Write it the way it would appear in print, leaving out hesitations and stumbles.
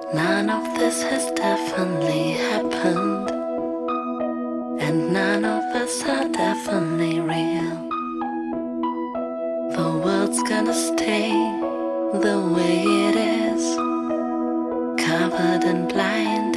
None of this has definitely happened, and none of us are definitely real. The world's gonna stay the way it is, covered in blind